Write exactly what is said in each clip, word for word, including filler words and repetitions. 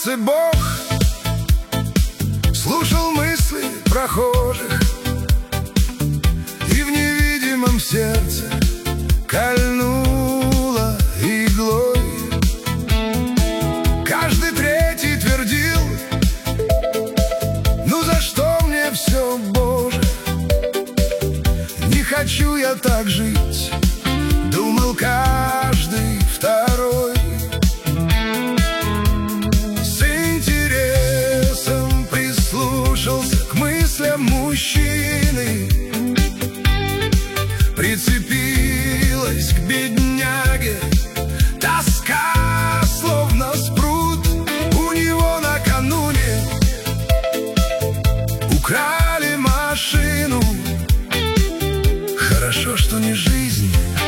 улице Бог слушал мысли прохожих, и в невидимом сердце кольнуло иглой. Каждый третий твердил: ну за что мне все, Боже? Не хочу я так жить, думал каждый второй. С интересом прислушался к мыслям мужчины, прицепилась к бедняге тоска, словно спрут. У него накануне украли машину. Хорошо, что не жизнь,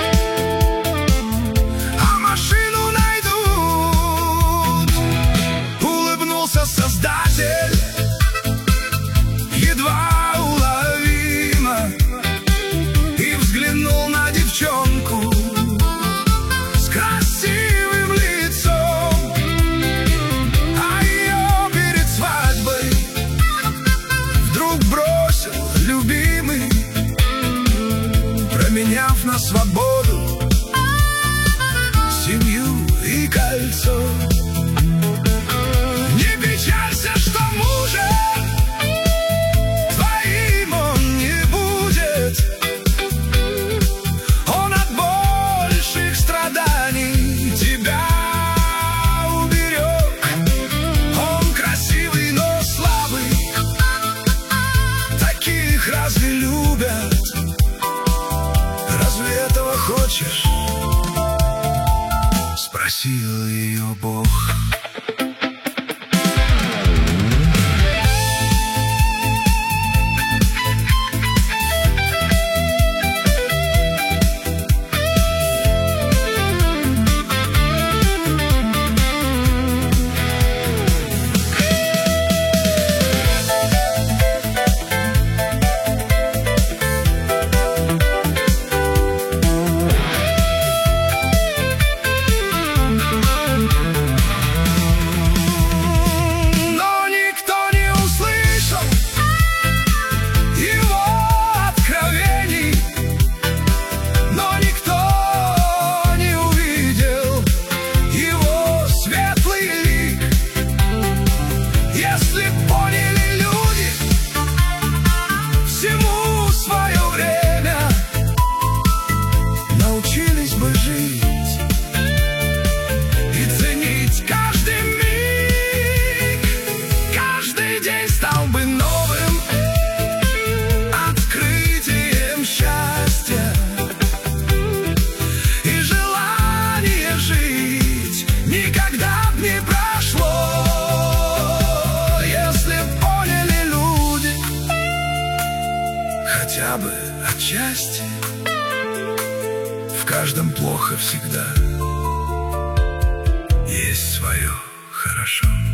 а машину найдут. Улыбнулся Создатель едва уловимо и взглянул на девчонку с красивым лицом. А ее перед свадьбой вдруг бросил любимый, променяв на свободу семью и кольцо. Не печалься, что мужем твоим он не будет. Он от больших страданий тебя уберег. Он красивый, но слабый, таких разве любят? Разве этого хочешь? Спросил ее Бог. Хотя бы отчасти. В каждом плохо всегда есть свое хорошо.